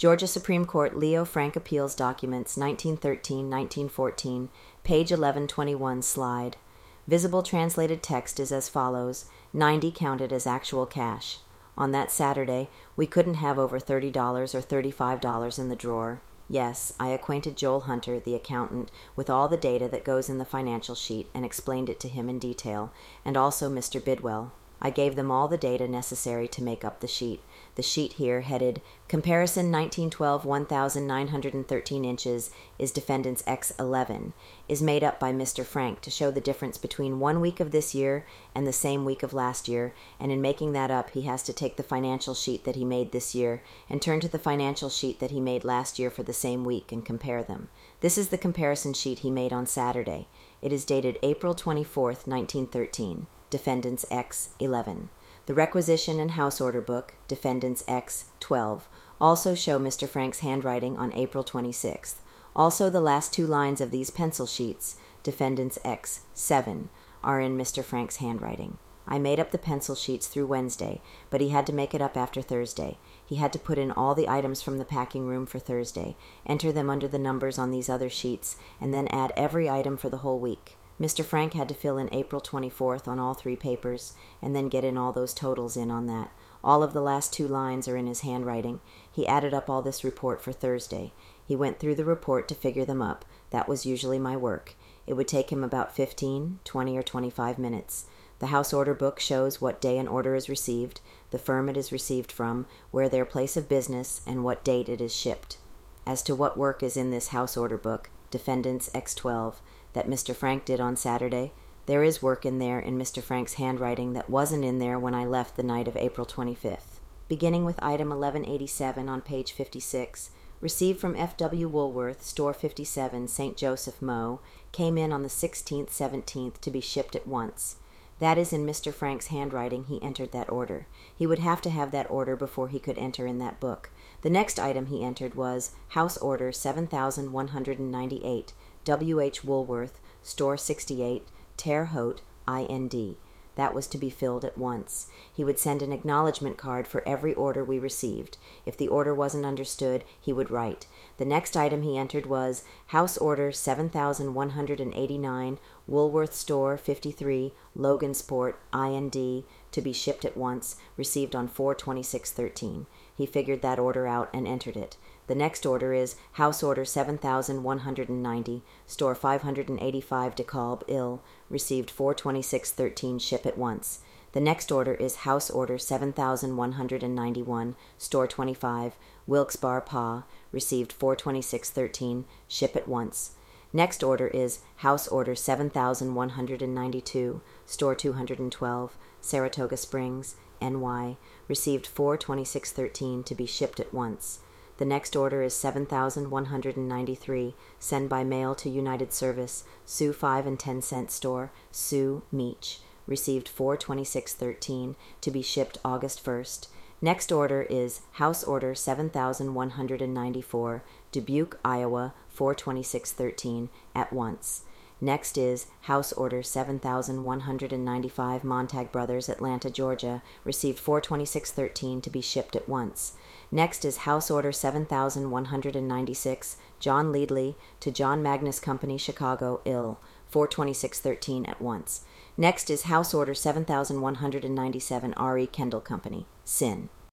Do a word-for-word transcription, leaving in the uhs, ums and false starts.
Georgia Supreme Court Leo Frank Appeals Documents nineteen thirteen to nineteen fourteen, page eleven twenty-one, slide. Visible translated text is as follows: ninety counted as actual cash. On that Saturday, we couldn't have over thirty dollars or thirty-five dollars in the drawer. Yes, I acquainted Joel Hunter, the accountant, with all the data that goes in the financial sheet and explained it to him in detail, and also Mister Bidwell. I gave them all the data necessary to make up the sheet. The sheet here, headed Comparison nineteen twelve one thousand nine hundred thirteen inches is Defendant's X eleven, is made up by Mister Frank to show the difference between one week of this year and the same week of last year, and in making that up he has to take the financial sheet that he made this year and turn to the financial sheet that he made last year for the same week and compare them. This is the comparison sheet he made on Saturday. It is dated April twenty-fourth, nineteen thirteen. Defendant's X eleven. The requisition and house order book, Defendant's X twelve, also show Mister Frank's handwriting on April twenty-sixth. Also, the last two lines of these pencil sheets, Defendant's X seven, are in Mister Frank's handwriting. I made up the pencil sheets through Wednesday, but he had to make it up after Thursday. He had to put in all the items from the packing room for Thursday, enter them under the numbers on these other sheets, and then add every item for the whole week. Mister Frank had to fill in April twenty-fourth on all three papers, and then get in all those totals in on that. All of the last two lines are in his handwriting. He added up all this report for Thursday. He went through the report to figure them up. That was usually my work. It would take him about fifteen, twenty, or twenty-five minutes. The house order book shows what day an order is received, the firm it is received from, where their place of business, and what date it is shipped. As to what work is in this house order book, Defendant's X twelve, that Mister Frank did on Saturday, there is work in there in Mister Frank's handwriting that wasn't in there when I left the night of April twenty-fifth. Beginning with item eleven eighty-seven on page fifty-six, received from F W Woolworth, Store fifty-seven, Saint Joseph, Mo, came in on the sixteenth, seventeenth to be shipped at once. That is in Mister Frank's handwriting. He entered that order. He would have to have that order before he could enter in that book. The next item he entered was House Order seven thousand one hundred ninety-eight, W H Woolworth, Store sixty-eight, Terre Haute, I N D. That was to be filled at once. He would send an acknowledgement card for every order we received. If the order wasn't understood, he would write. The next item he entered was House Order seven thousand one hundred eighty-nine, Woolworth Store fifty-three, Logansport, I N D, to be shipped at once, received on four twenty-six thirteen. He figured that order out and entered it. The next order is House Order seven thousand one hundred ninety, Store five hundred eighty-five, DeKalb, Ill, received four twenty-six thirteen, ship at once. The next order is House Order seven thousand one hundred ninety-one, Store twenty-five, Wilkes-Barre, Pa, received four twenty-six thirteen, ship at once. Next order is House Order seven thousand one hundred ninety-two, Store two hundred twelve, Saratoga Springs, N Y, received four twenty-six thirteen to be shipped at once. The next order is seven thousand one hundred ninety-three, send by mail to United Service, Sioux five and ten cent Store, Sioux, Meech, received four twenty-six thirteen to be shipped August first. Next order is House Order seven thousand one hundred ninety-four, Dubuque, Iowa, four twenty-six thirteen, at once. Next is House Order seven thousand one hundred ninety-five, Montag Brothers, Atlanta, Georgia, received four twenty-six thirteen to be shipped at once. Next is House Order seven thousand one hundred ninety-six, John Leadley, to John Magnus Company, Chicago, Ill, four twenty-six thirteen, at once. Next is House Order seven thousand one hundred ninety-seven, R E Kendall Company, Sin.